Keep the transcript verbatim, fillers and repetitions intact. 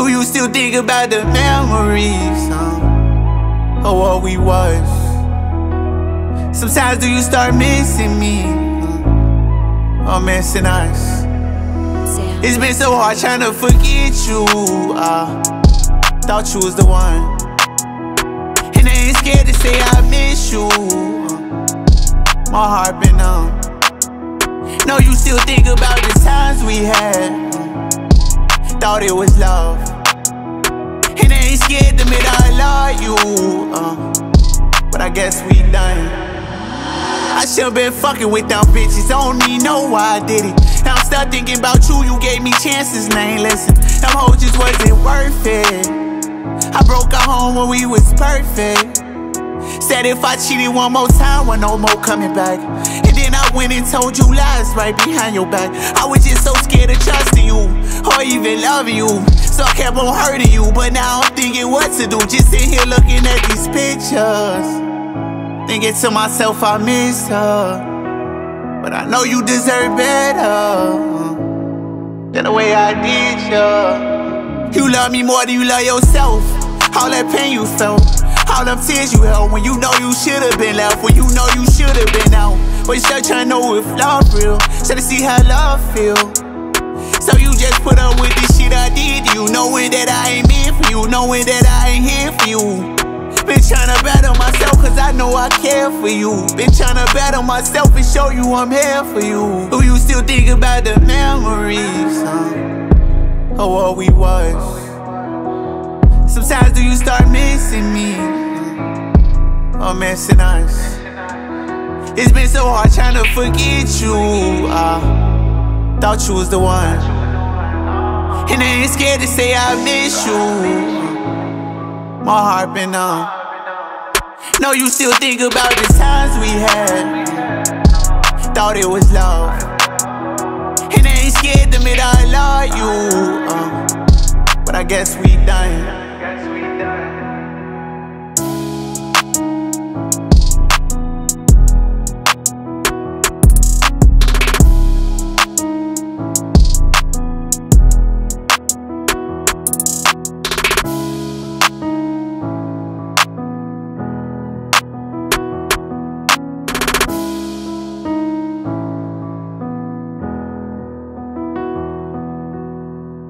Do you still think about the memories, huh? Of what we was? Sometimes do you start missing me, huh? Or missing us? It's been so hard trying to forget you. I thought you was the one, and I ain't scared to say I miss you. My heart been numb. No, you still think about the times we had. Thought it was love, and I ain't scared to admit I love you, uh, but I guess we done. I should've been fucking with them bitches, I don't even know why I did it. Now I'm stuck thinking about you, you gave me chances and I ain't listen. Them hoes just wasn't worth it. I broke our home when we was perfect. Said if I cheated one more time, was no more coming back. And then I went and told you lies right behind your back. I was just so scared of trusting you, or even loving you, so I kept on hurting you. But now I'm thinking what to do, just sitting here looking at these pictures, thinking to myself I miss her. But I know you deserve better than the way I did you. You love me more than you love yourself. All that pain you felt, all them tears you held, when you know you should've been left, when you know you should've been out. But you still trying to know if love real, trying to see how love feel. So you just put up with this shit I did to you, knowing that I ain't meant for you, knowing that I ain't here for you. Been trying to better myself cause I know I care for you. Been trying to better myself and show you I'm here for you. Do you still think about the memories, huh? Of what we was? Sometimes do you start missing me, or missing us? It's been so hard trying to forget you. I thought you was the one, and I ain't scared to say I miss you. My heart been numb. No, you still think about the times we had. Thought it was love, and I ain't scared to admit I love you, uh, but I guess we done.